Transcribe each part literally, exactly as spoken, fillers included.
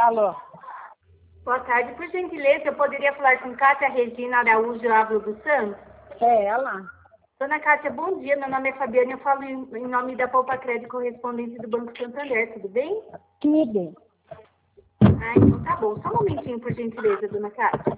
Alô. Boa tarde. Por gentileza, eu poderia falar com Kátia Regina Araújo Ávila dos Santos? É ela. Dona Kátia, bom dia. Meu nome é Fabiana e eu falo em, em nome da Poupa Crédito correspondente do Banco Santander. Tudo bem? Tudo. Ah, então tá bom. Só um momentinho, por gentileza, dona Kátia.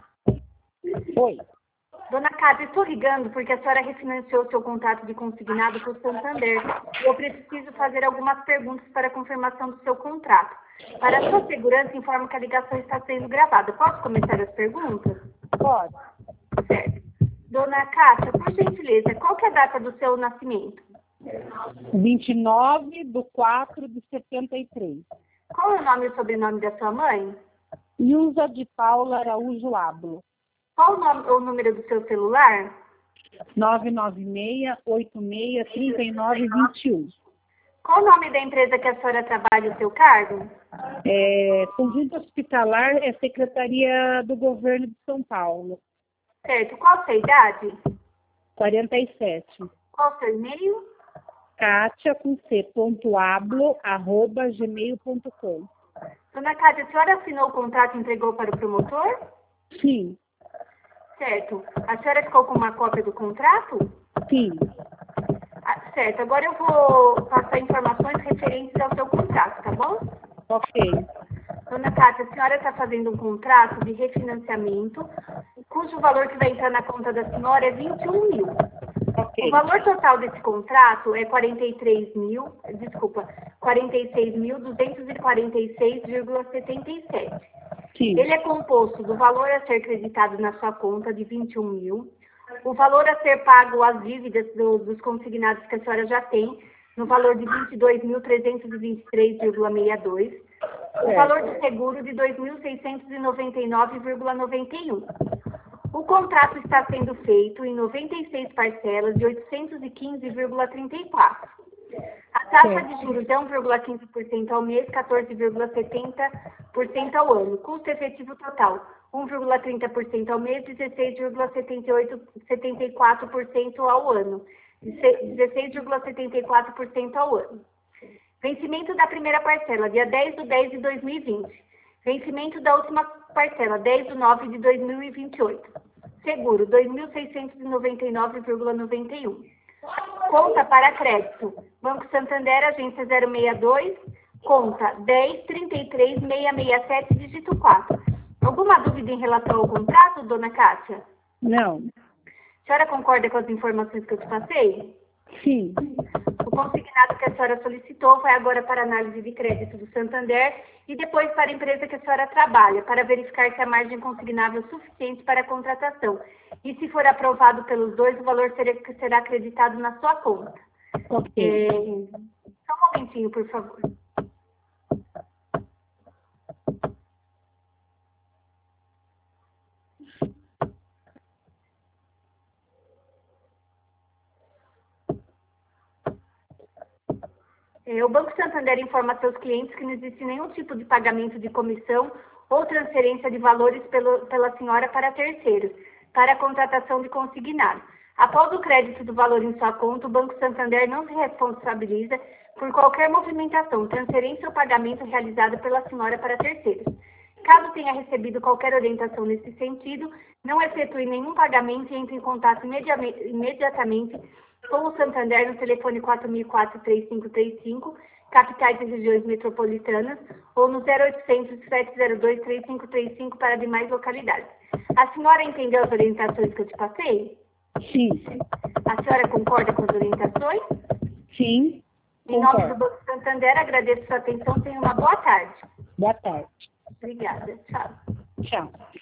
Oi. Dona Kátia, estou ligando porque a senhora refinanciou seu contrato de consignado com o Santander. E eu preciso fazer algumas perguntas para confirmação do seu contrato. Para sua segurança, informo que a ligação está sendo gravada. Posso começar as perguntas? Pode. Certo. Dona Kátia, por gentileza, qual que é a data do seu nascimento? vinte e nove de quatro de setenta e três. Qual é o nome e sobrenome da sua mãe? Ilza de Paula Araújo Ávila. Qual o, nome, o número do seu celular? nove nove seis, oito seis, três nove dois um. Qual o nome da empresa que a senhora trabalha e o seu cargo? É, Conjunto Hospitalar é Secretaria do Governo de São Paulo. Certo. Qual a sua idade? quarenta e sete. Qual o seu e-mail? Kátia com C, ponto ablo, arroba gmail ponto com. Dona Kátia, a senhora assinou o contrato e entregou para o promotor? Sim. Certo. A senhora ficou com uma cópia do contrato? Sim. Ah, certo. Agora eu vou passar informações referentes ao seu contrato, tá bom? Ok. Dona Kátia, a senhora está fazendo um contrato de refinanciamento, cujo valor que vai entrar na conta da senhora é vinte e um mil. Ok. O valor total desse contrato é quarenta e três mil, desculpa, quarenta e seis mil duzentos e quarenta e seis vírgula setenta e sete. Sim. Ele é composto do valor a ser creditado na sua conta de vinte e um mil, o valor a ser pago às dívidas do, dos consignados que a senhora já tem, no valor de vinte e dois mil trezentos e vinte e três vírgula sessenta e dois, o valor de seguro de dois mil seiscentos e noventa e nove vírgula noventa e um. O contrato está sendo feito em noventa e seis parcelas de oitocentos e quinze vírgula trinta e quatro. A taxa de juros é um vírgula quinze por cento ao mês, quatorze vírgula setenta por cento ao ano. Custo efetivo total, um vírgula trinta por cento ao mês, dezesseis vírgula setenta e quatro por cento ao ano. dezesseis vírgula setenta e quatro por cento ao ano. Vencimento da primeira parcela, dia dez de dez de dois mil e vinte. Vencimento da última parcela, dez de nove de dois mil e vinte e oito. Seguro, dois mil seiscentos e noventa e nove vírgula noventa e um. Conta para crédito. Banco Santander, agência zero seis dois, conta dez, trinta e três, seiscentos e sessenta e sete, dígito quatro. Alguma dúvida em relação ao contrato, dona Kátia? Não. A senhora concorda com as informações que eu te passei? Sim. O consignado que a senhora solicitou vai agora para análise de crédito do Santander e depois para a empresa que a senhora trabalha, para verificar se a margem consignável é suficiente para a contratação. E se for aprovado pelos dois, o valor será, será acreditado na sua conta. Ok. É, só um momentinho, por favor. O Banco Santander informa a seus clientes que não existe nenhum tipo de pagamento de comissão ou transferência de valores pelo, pela senhora para terceiros, para a contratação de consignado. Após o crédito do valor em sua conta, o Banco Santander não se responsabiliza por qualquer movimentação, transferência ou pagamento realizado pela senhora para terceiros. Caso tenha recebido qualquer orientação nesse sentido, não efetue nenhum pagamento e entre em contato imediatamente com o Santander no telefone quatro mil e quatro, três cinco três cinco, capitais e regiões metropolitanas, ou no zero oitocentos, sete zero dois, três cinco três cinco para demais localidades. A senhora entendeu as orientações que eu te passei? Sim. A senhora concorda com as orientações? Sim. Em nome do Banco Santander, agradeço sua atenção. Tenha uma boa tarde. Boa tarde. Obrigada. Tchau. Tchau.